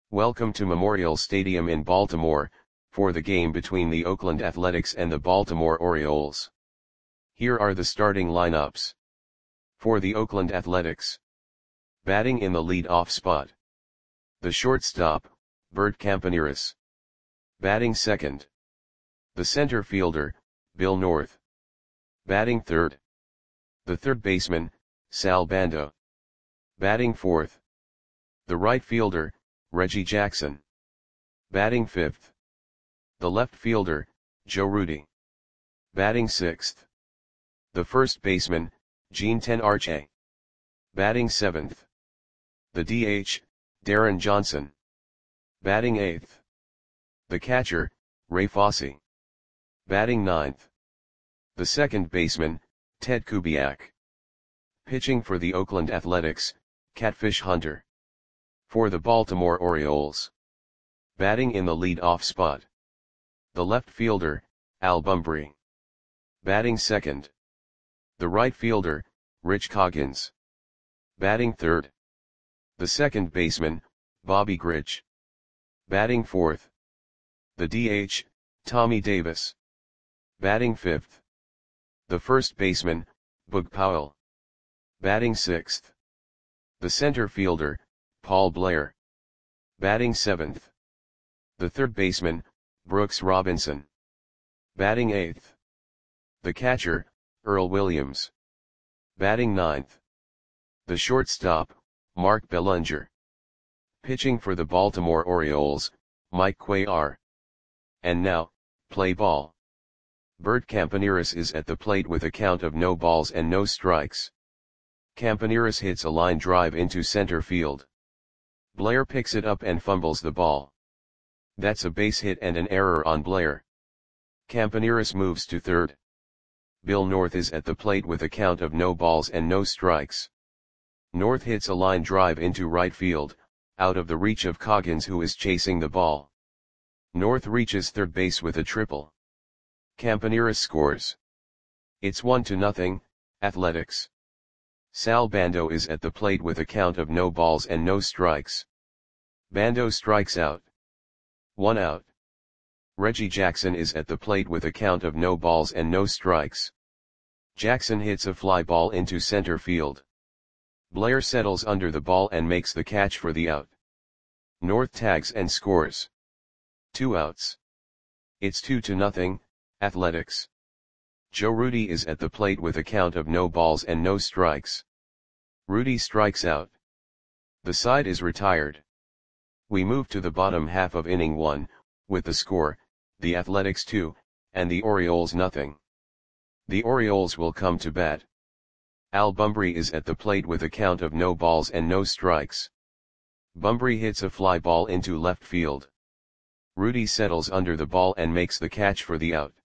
Welcome to Memorial Stadium in Baltimore, for the game between the Oakland Athletics and the Baltimore Orioles. Here are the starting lineups. For the Oakland Athletics. Batting in the lead-off spot. The shortstop, Bert Campaneris. Batting second. The center fielder, Bill North. Batting third. The third baseman, Sal Bando. Batting fourth. The right fielder, Reggie Jackson. Batting fifth. The left fielder, Joe Rudi. Batting sixth. The first baseman, Gene Tenarche. Batting seventh. The DH, Darren Johnson. Batting eighth. The catcher, Ray Fosse. Batting ninth. The second baseman, Ted Kubiak. Pitching for the Oakland Athletics, Catfish Hunter. For the Baltimore Orioles. Batting in the lead-off spot. The left fielder, Al Bumbry. Batting second. The right fielder, Rich Coggins. Batting third. The second baseman, Bobby Grich. Batting fourth. The DH, Tommy Davis. Batting fifth. The first baseman, Boog Powell. Batting sixth. The center fielder, Paul Blair. Batting seventh. The third baseman, Brooks Robinson. Batting eighth. The catcher, Earl Williams. Batting ninth. The shortstop, Mark Belanger. Pitching for the Baltimore Orioles, Mike Cuellar. And now, play ball. Bert Campaneris is at the plate with a count of no balls and no strikes. Campaneris hits a line drive into center field. Blair picks it up and fumbles the ball. That's a base hit and an error on Blair. Campaneris moves to third. Bill North is at the plate with a count of no balls and no strikes. North hits a line drive into right field, out of the reach of Coggins, who is chasing the ball. North reaches third base with a triple. Campaneris scores. It's 1-0, Athletics. Sal Bando is at the plate with a count of no balls and no strikes. Bando strikes out. 1 out. Reggie Jackson is at the plate with a count of no balls and no strikes. Jackson hits a fly ball into center field. Blair settles under the ball and makes the catch for the out. North tags and scores. 2 outs. It's 2-0, Athletics. Joe Rudi is at the plate with a count of no balls and no strikes. Rudi strikes out. The side is retired. We move to the bottom half of inning 1, with the score, the Athletics 2, and the Orioles nothing. The Orioles will come to bat. Al Bumbry is at the plate with a count of no balls and no strikes. Bumbry hits a fly ball into left field. Rudi settles under the ball and makes the catch for the out.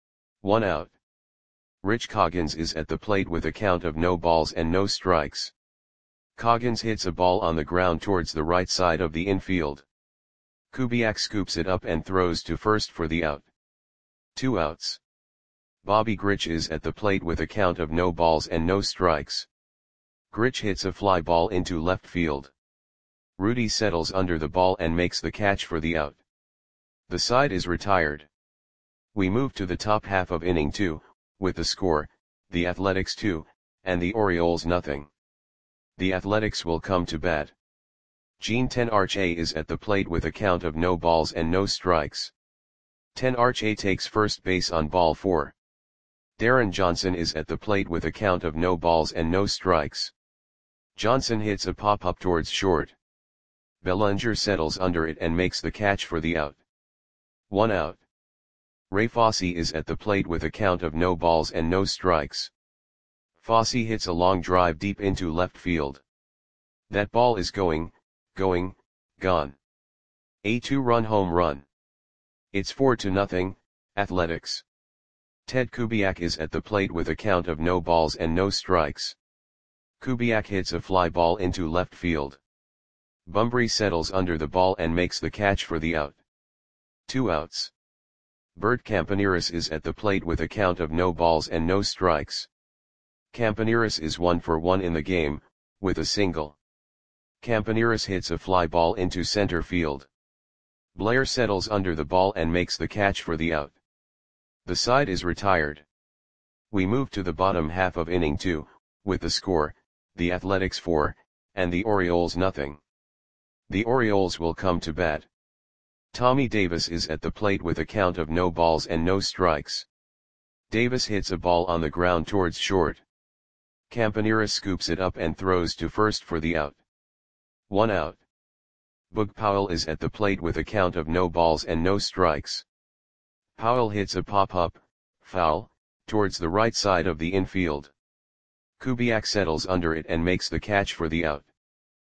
1 out. Rich Coggins is at the plate with a count of no balls and no strikes. Coggins hits a ball on the ground towards the right side of the infield. Kubiak scoops it up and throws to first for the out. 2 outs. Bobby Grich is at the plate with a count of no balls and no strikes. Grich hits a fly ball into left field. Rudi settles under the ball and makes the catch for the out. The side is retired. We move to the top half of inning 2, with the score, the Athletics 2, and the Orioles nothing. The Athletics will come to bat. Gene Tenarche is at the plate with a count of no balls and no strikes. Tenarche takes first base on ball 4. Darren Johnson is at the plate with a count of no balls and no strikes. Johnson hits a pop-up towards short. Belanger settles under it and makes the catch for the out. 1 out. Ray Fosse is at the plate with a count of no balls and no strikes. Fosse hits a long drive deep into left field. That ball is gone. A 2-run home run. It's 4-0, Athletics. Ted Kubiak is at the plate with a count of no balls and no strikes. Kubiak hits a fly ball into left field. Bumbry settles under the ball and makes the catch for the out. 2 outs. Bert Campaneris is at the plate with a count of no balls and no strikes. Campaneris is 1 for 1 in the game, with a single. Campaneris hits a fly ball into center field. Blair settles under the ball and makes the catch for the out. The side is retired. We move to the bottom half of inning 2, with the score, the Athletics 4, and the Orioles nothing. The Orioles will come to bat. Tommy Davis is at the plate with a count of no balls and no strikes. Davis hits a ball on the ground towards short. Campaneris scoops it up and throws to first for the out. 1 out. Boog Powell is at the plate with a count of no balls and no strikes. Powell hits a pop-up, foul, towards the right side of the infield. Kubiak settles under it and makes the catch for the out.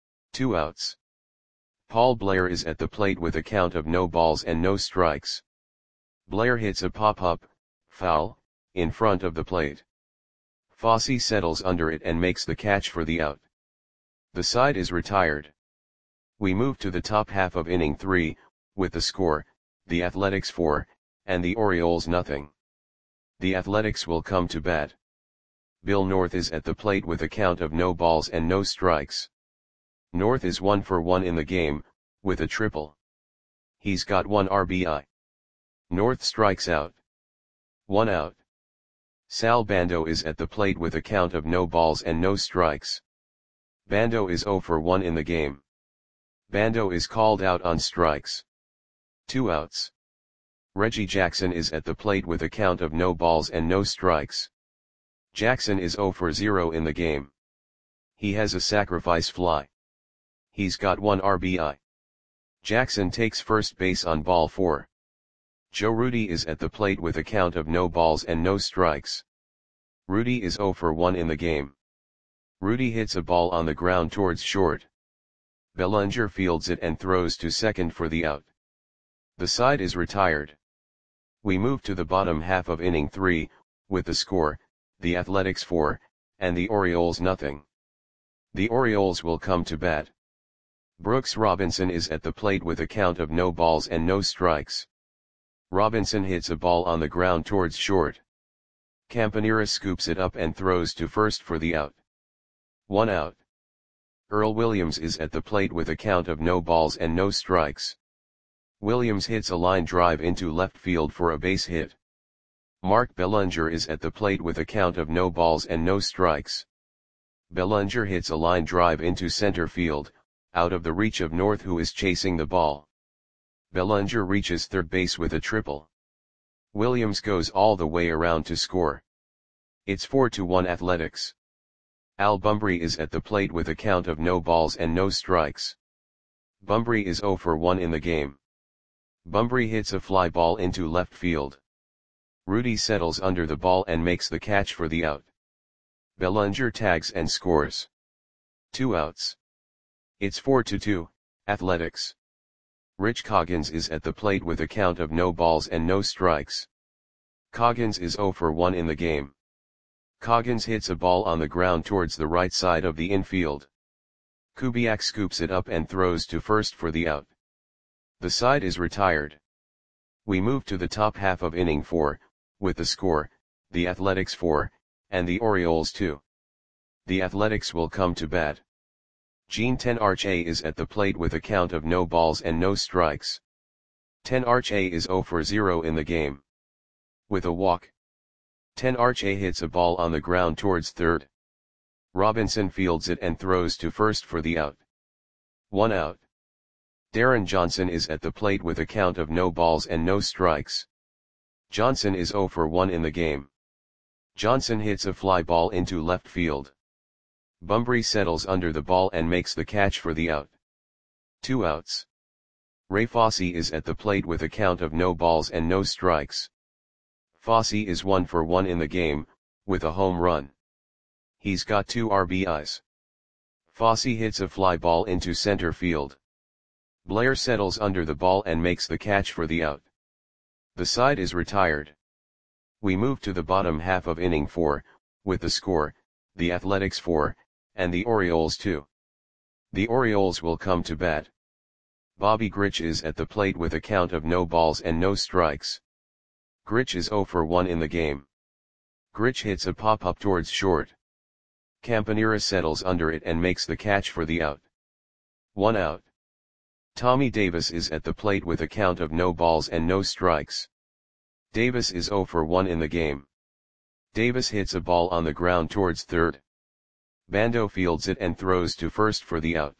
2 outs. Paul Blair is at the plate with a count of no balls and no strikes. Blair hits a pop-up, foul, in front of the plate. Fosse settles under it and makes the catch for the out. The side is retired. We move to the top half of inning 3, with the score, the Athletics 4, and the Orioles nothing. The Athletics will come to bat. Bill North is at the plate with a count of no balls and no strikes. North is 1 for 1 in the game, with a triple. He's got 1 RBI. North strikes out. 1 out. Sal Bando is at the plate with a count of no balls and no strikes. Bando is 0 for 1 in the game. Bando is called out on strikes. 2 outs. Reggie Jackson is at the plate with a count of no balls and no strikes. Jackson is 0 for 0 in the game. He has a sacrifice fly. He's got 1 RBI. Jackson takes first base on ball 4. Joe Rudi is at the plate with a count of no balls and no strikes. Rudi is 0 for 1 in the game. Rudi hits a ball on the ground towards short. Bellinger fields it and throws to second for the out. The side is retired. We move to the bottom half of inning 3, with the score, the Athletics 4, and the Orioles nothing. The Orioles will come to bat. Brooks Robinson is at the plate with a count of no balls and no strikes. Robinson hits a ball on the ground towards short. Campaneris scoops it up and throws to first for the out. 1 out. Earl Williams is at the plate with a count of no balls and no strikes. Williams hits a line drive into left field for a base hit. Mark Bellinger is at the plate with a count of no balls and no strikes. Bellinger hits a line drive into center field, out of the reach of North, who is chasing the ball. Bellinger reaches third base with a triple. Williams goes all the way around to score. It's 4-1 Athletics. Al Bumbry is at the plate with a count of no balls and no strikes. Bumbry is 0 for 1 in the game. Bumbry hits a fly ball into left field. Rudi settles under the ball and makes the catch for the out. Bellinger tags and scores. 2 outs. It's 4-2, Athletics. Rich Coggins is at the plate with a count of no balls and no strikes. Coggins is 0 for 1 in the game. Coggins hits a ball on the ground towards the right side of the infield. Kubiak scoops it up and throws to first for the out. The side is retired. We move to the top half of inning 4, with the score, the Athletics 4, and the Orioles 2. The Athletics will come to bat. Gene Tenarche is at the plate with a count of no balls and no strikes. Tenarche is 0 for 0 in the game. With a walk. Tenarche hits a ball on the ground towards third. Robinson fields it and throws to first for the out. 1 out. Darren Johnson is at the plate with a count of no balls and no strikes. Johnson is 0 for 1 in the game. Johnson hits a fly ball into left field. Bumbry settles under the ball and makes the catch for the out. 2 outs. Ray Fosse is at the plate with a count of no balls and no strikes. Fosse is 1 for 1 in the game, with a home run. He's got 2 RBIs. Fosse hits a fly ball into center field. Blair settles under the ball and makes the catch for the out. The side is retired. We move to the bottom half of inning 4, with the score, the Athletics 4, and the Orioles 2. The Orioles will come to bat. Bobby Grich is at the plate with a count of no balls and no strikes. Grich is 0 for 1 in the game. Grich hits a pop-up towards short. Campaneris settles under it and makes the catch for the out. 1 out. Tommy Davis is at the plate with a count of no balls and no strikes. Davis is 0 for 1 in the game. Davis hits a ball on the ground towards third. Bando fields it and throws to first for the out.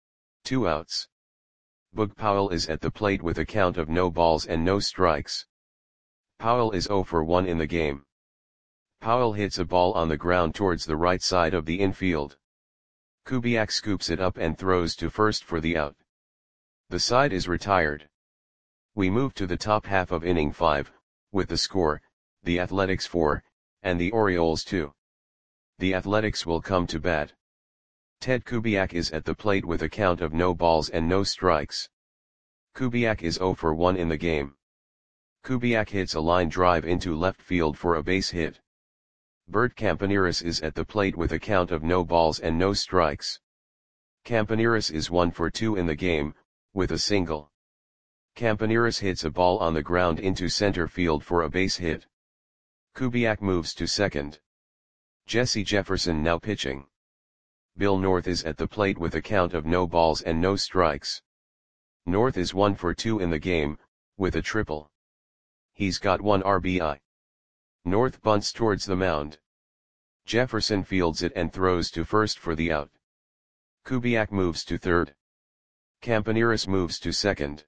2 outs. Boog Powell is at the plate with a count of no balls and no strikes. Powell is 0 for 1 in the game. Powell hits a ball on the ground towards the right side of the infield. Kubiak scoops it up and throws to first for the out. The side is retired. We move to the top half of inning 5, with the score, the Athletics 4, and the Orioles 2. The Athletics will come to bat. Ted Kubiak is at the plate with a count of no balls and no strikes. Kubiak is 0 for 1 in the game. Kubiak hits a line drive into left field for a base hit. Bert Campaneris is at the plate with a count of no balls and no strikes. Campaneris is 1 for 2 in the game, with a single. Campaneris hits a ball on the ground into center field for a base hit. Kubiak moves to second. Jesse Jefferson now pitching. Bill North is at the plate with a count of no balls and no strikes. North is 1 for 2 in the game, with a triple. He's got 1 RBI. North bunts towards the mound. Jefferson fields it and throws to first for the out. Kubiak moves to third. Campaneris moves to second.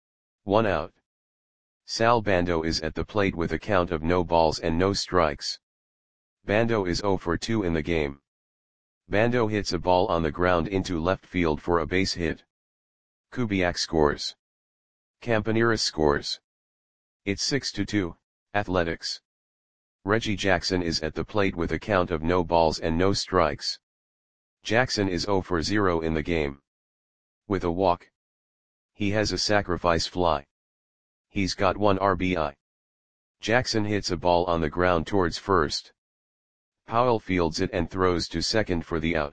1 out. Sal Bando is at the plate with a count of no balls and no strikes. Bando is 0 for 2 in the game. Bando hits a ball on the ground into left field for a base hit. Kubiak scores. Campaneris scores. It's 6-2, Athletics. Reggie Jackson is at the plate with a count of no balls and no strikes. Jackson is 0 for 0 in the game. With a walk. He has a sacrifice fly. He's got 1 RBI. Jackson hits a ball on the ground towards first. Powell fields it and throws to second for the out.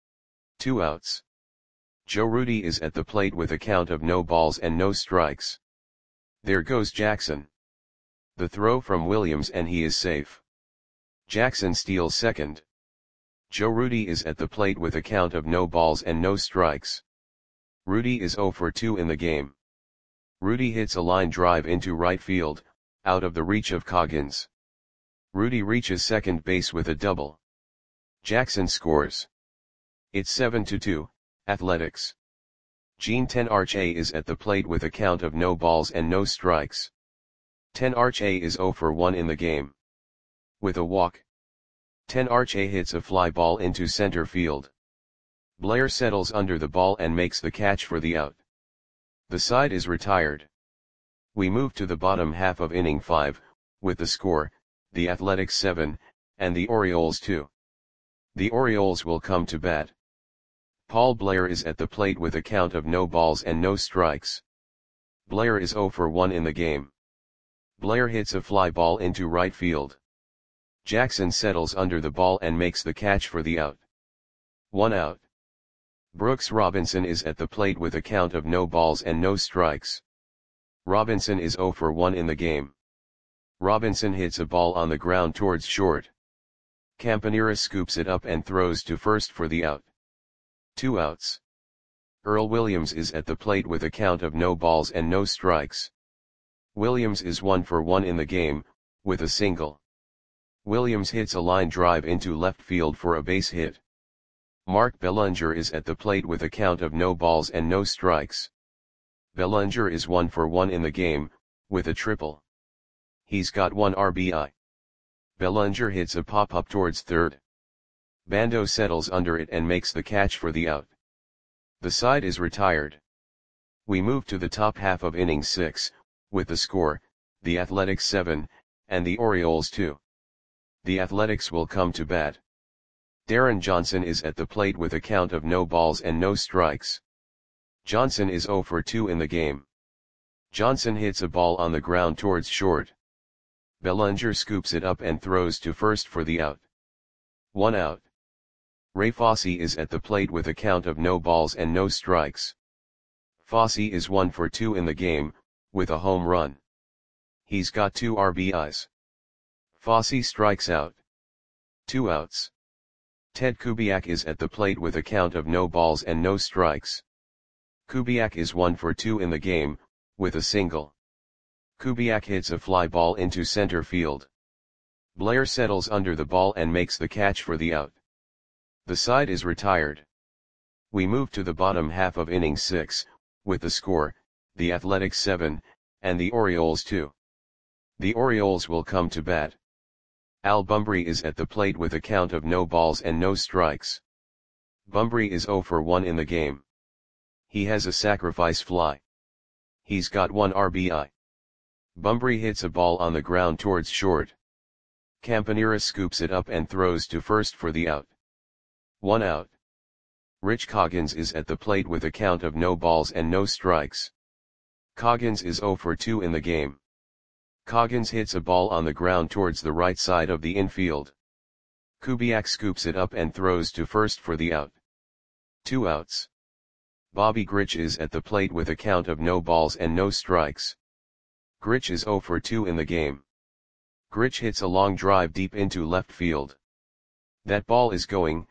2 outs. Joe Rudi is at the plate with a count of no balls and no strikes. There goes Jackson. The throw from Williams and he is safe. Jackson steals second. Joe Rudi is at the plate with a count of no balls and no strikes. Rudi is 0 for 2 in the game. Rudi hits a line drive into right field, out of the reach of Coggins. Rudi reaches second base with a double. Jackson scores. It's 7-2, Athletics. Gene Tenarche is at the plate with a count of no balls and no strikes. Tenarche is 0 for 1 in the game. With a walk. Tenarche hits a fly ball into center field. Blair settles under the ball and makes the catch for the out. The side is retired. We move to the bottom half of inning 5, with the score, the Athletics 7, and the Orioles 2. The Orioles will come to bat. Paul Blair is at the plate with a count of no balls and no strikes. Blair is 0 for 1 in the game. Blair hits a fly ball into right field. Jackson settles under the ball and makes the catch for the out. 1 out. Brooks Robinson is at the plate with a count of no balls and no strikes. Robinson is 0 for 1 in the game. Robinson hits a ball on the ground towards short. Campaneris scoops it up and throws to first for the out. 2 outs. Earl Williams is at the plate with a count of no balls and no strikes. Williams is 1 for 1 in the game, with a single. Williams hits a line drive into left field for a base hit. Mark Bellinger is at the plate with a count of no balls and no strikes. Bellinger is 1 for 1 in the game, with a triple. He's got 1 RBI. Bellinger hits a pop-up towards third. Bando settles under it and makes the catch for the out. The side is retired. We move to the top half of inning 6, with the score, the Athletics 7, and the Orioles 2. The Athletics will come to bat. Darren Johnson is at the plate with a count of no balls and no strikes. Johnson is 0 for 2 in the game. Johnson hits a ball on the ground towards short. Bellinger scoops it up and throws to first for the out. 1 out. Ray Fosse is at the plate with a count of no balls and no strikes. Fosse is 1 for 2 in the game, with a home run. He's got 2 RBIs. Fosse strikes out. 2 outs. Ted Kubiak is at the plate with a count of no balls and no strikes. Kubiak is 1 for 2 in the game, with a single. Kubiak hits a fly ball into center field. Blair settles under the ball and makes the catch for the out. The side is retired. We move to the bottom half of inning 6, with the score, the Athletics 7, and the Orioles 2. The Orioles will come to bat. Al Bumbry is at the plate with a count of no balls and no strikes. Bumbry is 0 for 1 in the game. He has a sacrifice fly. He's got 1 RBI. Bumbry hits a ball on the ground towards short. Campanera scoops it up and throws to first for the out. 1 out. Rich Coggins is at the plate with a count of no balls and no strikes. Coggins is 0 for 2 in the game. Coggins hits a ball on the ground towards the right side of the infield. Kubiak scoops it up and throws to first for the out. 2 outs. Bobby Grich is at the plate with a count of no balls and no strikes. Grich is 0 for 2 in the game. Grich hits a long drive deep into left field. That ball is gone.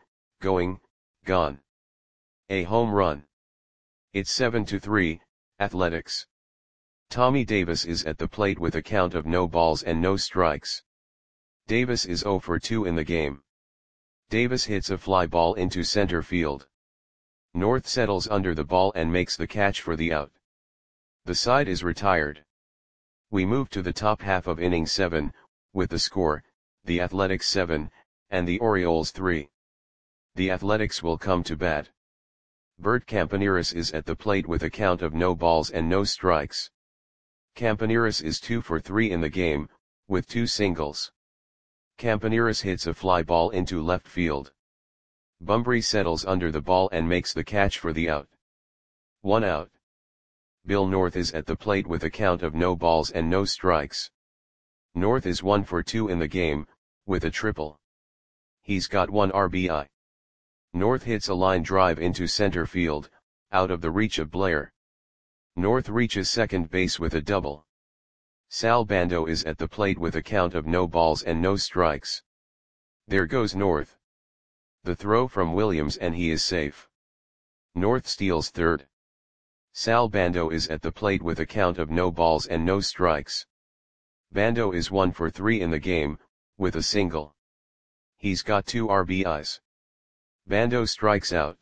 A home run. It's 7-3, Athletics. Tommy Davis is at the plate with a count of no balls and no strikes. Davis is 0 for 2 in the game. Davis hits a fly ball into center field. North settles under the ball and makes the catch for the out. The side is retired. We move to the top half of inning 7, with the score, the Athletics 7, and the Orioles 3. The Athletics will come to bat. Bert Campaneris is at the plate with a count of no balls and no strikes. Campaneris is 2 for 3 in the game, with 2 singles. Campaneris hits a fly ball into left field. Bumbry settles under the ball and makes the catch for the out. 1 out. Bill North is at the plate with a count of no balls and no strikes. North is 1 for 2 in the game, with a triple. He's got 1 RBI. North hits a line drive into center field, out of the reach of Blair. North reaches second base with a double. Sal Bando is at the plate with a count of no balls and no strikes. There goes North. The throw from Williams and he is safe. North steals third. Sal Bando is at the plate with a count of no balls and no strikes. Bando is 1 for 3 in the game, with a single. He's got 2 RBIs. Bando strikes out.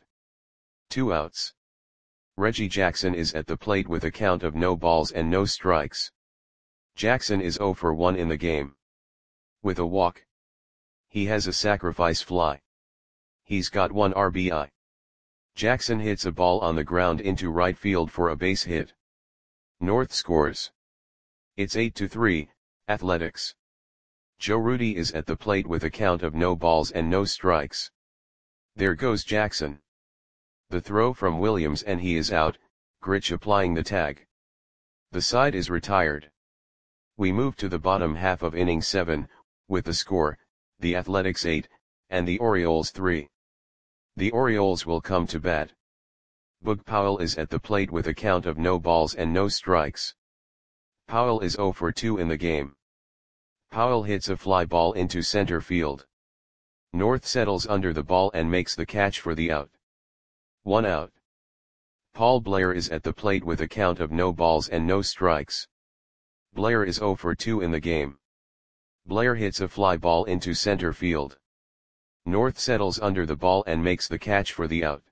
2 outs. Reggie Jackson is at the plate with a count of no balls and no strikes. Jackson is 0 for 1 in the game. With a walk. He has a sacrifice fly. He's got 1 RBI. Jackson hits a ball on the ground into right field for a base hit. North scores. It's 8-3, Athletics. Joe Rudi is at the plate with a count of no balls and no strikes. There goes Jackson. The throw from Williams and he is out, Grich applying the tag. The side is retired. We move to the bottom half of inning 7, with the score, the Athletics 8, and the Orioles 3. The Orioles will come to bat. Boog Powell is at the plate with a count of no balls and no strikes. Powell is 0 for 2 in the game. Powell hits a fly ball into center field. North settles under the ball and makes the catch for the out. 1 out. Paul Blair is at the plate with a count of no balls and no strikes. Blair is 0 for 2 in the game. Blair hits a fly ball into center field. North settles under the ball and makes the catch for the out.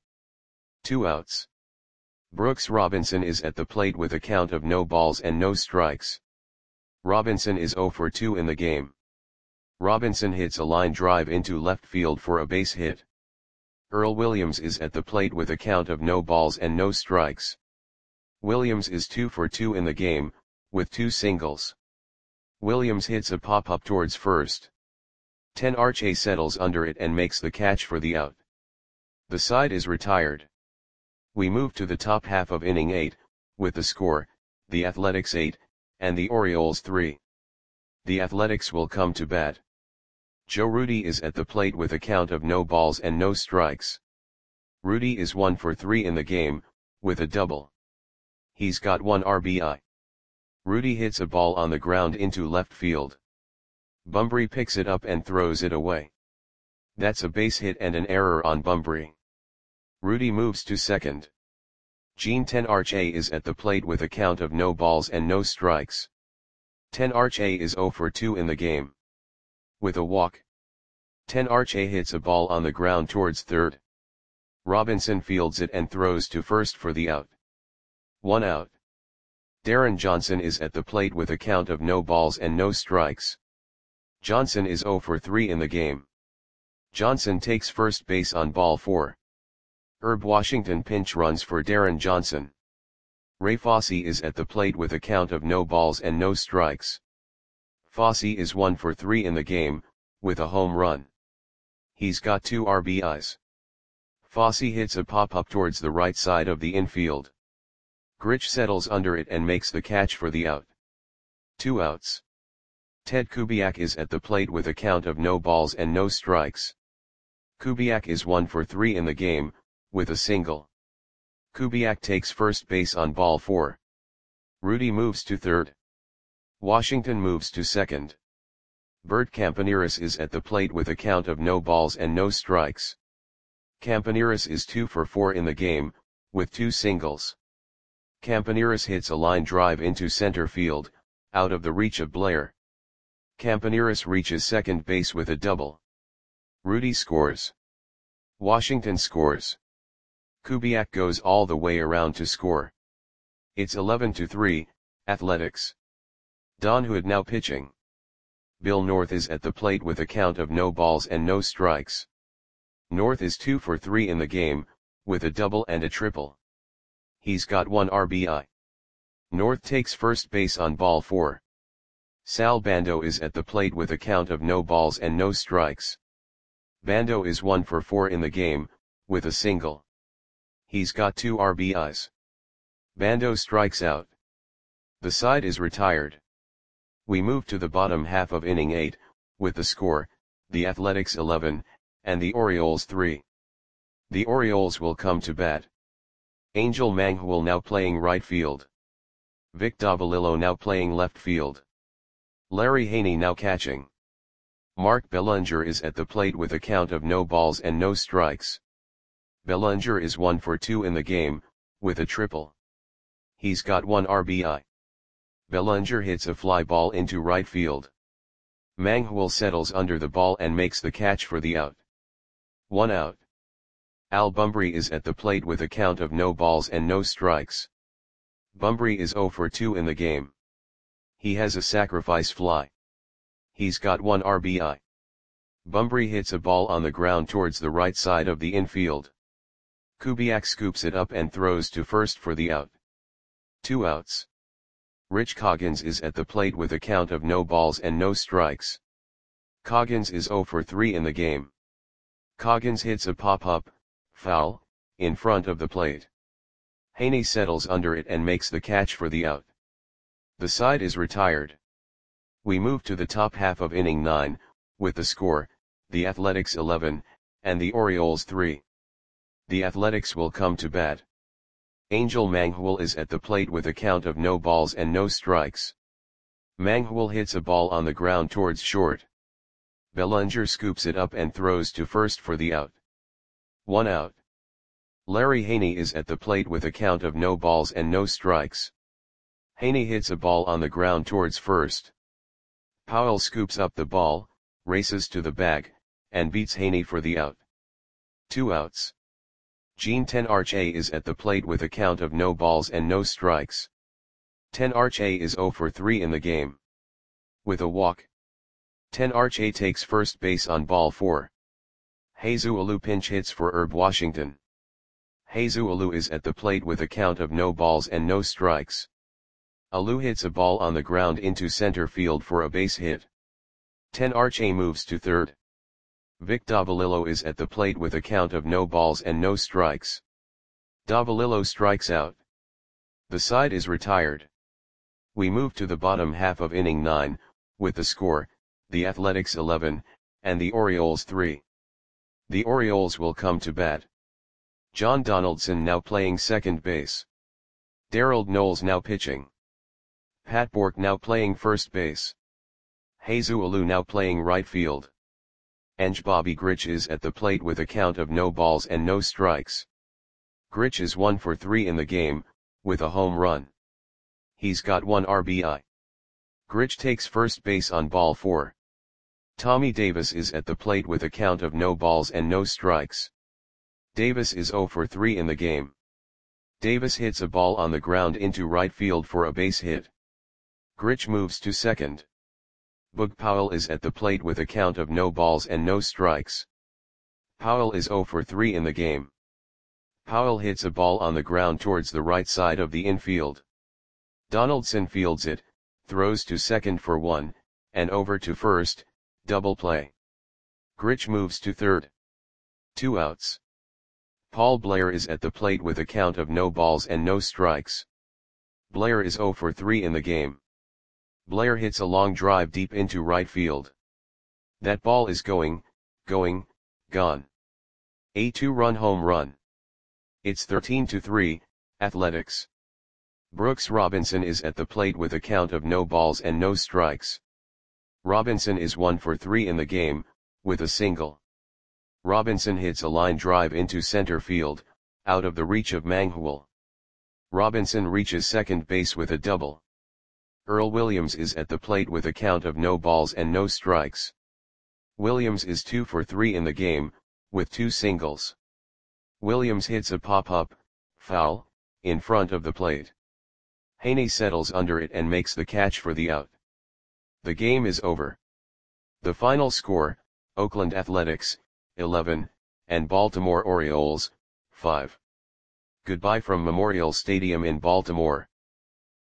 2 outs. Brooks Robinson is at the plate with a count of no balls and no strikes. Robinson is 0 for 2 in the game. Robinson hits a line drive into left field for a base hit. Earl Williams is at the plate with a count of no balls and no strikes. Williams is 2 for 2 in the game, with 2 singles. Williams hits a pop-up towards first. 10 Arche settles under it and makes the catch for the out. The side is retired. We move to the top half of inning 8, with the score, the Athletics 8, and the Orioles 3. The Athletics will come to bat. Joe Rudi is at the plate with a count of no balls and no strikes. Rudi is 1 for 3 in the game, with a double. He's got 1 RBI. Rudi hits a ball on the ground into left field. Bumbry picks it up and throws it away. That's a base hit and an error on Bumbry. Rudi moves to second. Gene 10 Arch A is at the plate with a count of no balls and no strikes. 10 Arch A is 0 for 2 in the game. With a walk. 10 Arch A hits a ball on the ground towards third. Robinson fields it and throws to first for the out. 1 out. Darren Johnson is at the plate with a count of no balls and no strikes. Johnson is 0 for 3 in the game. Johnson takes first base on ball 4. Herb Washington pinch runs for Darren Johnson. Ray Fosse is at the plate with a count of no balls and no strikes. Fosse is 1 for 3 in the game, with a home run. He's got 2 RBIs. Fosse hits a pop-up towards the right side of the infield. Grich settles under it and makes the catch for the out. 2 outs. Ted Kubiak is at the plate with a count of no balls and no strikes. Kubiak is 1 for 3 in the game, with a single. Kubiak takes first base on ball 4. Rudy moves to third. Washington moves to second. Bert Campaneris is at the plate with a count of no balls and no strikes. Campaneris is 2 for 4 in the game, with 2 singles. Campaneris hits a line drive into center field, out of the reach of Blair. Campaneris reaches second base with a double. Rudy scores. Washington scores. Kubiak goes all the way around to score. It's 11-3, Athletics. Don Hood now pitching. Bill North is at the plate with a count of no balls and no strikes. North is 2 for 3 in the game, with a double and a triple. He's got 1 RBI. North takes first base on ball 4. Sal Bando is at the plate with a count of no balls and no strikes. Bando is 1 for 4 in the game, with a single. He's got 2 RBIs. Bando strikes out. The side is retired. We move to the bottom half of inning 8, with the score, the Athletics 11, and the Orioles 3. The Orioles will come to bat. Angel Manghul now playing right field. Vic Davalillo now playing left field. Larry Haney now catching. Mark Bellinger is at the plate with a count of no balls and no strikes. Bellinger is 1 for 2 in the game, with a triple. He's got 1 RBI. Bellinger hits a fly ball into right field. Manghul settles under the ball and makes the catch for the out. 1 out. Al Bumbry is at the plate with a count of no balls and no strikes. Bumbry is 0 for 2 in the game. He has a sacrifice fly. He's got 1 RBI. Bumbry hits a ball on the ground towards the right side of the infield. Kubiak scoops it up and throws to first for the out. 2 outs. Rich Coggins is at the plate with a count of no balls and no strikes. Coggins is 0 for 3 in the game. Coggins hits a pop-up, foul, in front of the plate. Haney settles under it and makes the catch for the out. The side is retired. We move to the top half of inning 9, with the score, the Athletics 11, and the Orioles 3. The Athletics will come to bat. Angel Manghul is at the plate with a count of no balls and no strikes. Manghul hits a ball on the ground towards short. Bellinger scoops it up and throws to first for the out. 1 out. Larry Haney is at the plate with a count of no balls and no strikes. Haney hits a ball on the ground towards first. Powell scoops up the ball, races to the bag, and beats Haney for the out. 2 outs. Gene 10 Arch A is at the plate with a count of no balls and no strikes. 10 Arch A is 0 for 3 in the game. With a walk. 10 Arch A takes first base on ball 4. Jesus Alou pinch hits for Herb Washington. Jesus Alou is at the plate with a count of no balls and no strikes. Alou hits a ball on the ground into center field for a base hit. 10 Arch A moves to third. Vic Davalillo is at the plate with a count of no balls and no strikes. Davalillo strikes out. The side is retired. We move to the bottom half of inning 9, with the score, the Athletics 11, and the Orioles 3. The Orioles will come to bat. John Donaldson now playing second base. Darrell Knowles now pitching. Pat Bork now playing first base. Jesus Alou now playing right field. And Bobby Grich is at the plate with a count of no balls and no strikes. Grich is 1 for 3 in the game, with a home run. He's got 1 RBI. Grich takes first base on ball 4. Tommy Davis is at the plate with a count of no balls and no strikes. Davis is 0 for 3 in the game. Davis hits a ball on the ground into right field for a base hit. Grich moves to second. Boog Powell is at the plate with a count of no balls and no strikes. Powell is 0 for 3 in the game. Powell hits a ball on the ground towards the right side of the infield. Donaldson fields it, throws to second for 1, and over to first, double play. Grich moves to third. 2 outs. Paul Blair is at the plate with a count of no balls and no strikes. Blair is 0 for 3 in the game. Blair hits a long drive deep into right field. That ball is gone. A 2-run home run. It's 13-3, Athletics. Brooks Robinson is at the plate with a count of no balls and no strikes. Robinson is 1 for 3 in the game, with a single. Robinson hits a line drive into center field, out of the reach of Manghul. Robinson reaches second base with a double. Earl Williams is at the plate with a count of no balls and no strikes. Williams is 2 for 3 in the game, with 2 singles. Williams hits a pop-up, foul, in front of the plate. Haney settles under it and makes the catch for the out. The game is over. The final score, Oakland Athletics, 11, and Baltimore Orioles, 5. Goodbye from Memorial Stadium in Baltimore.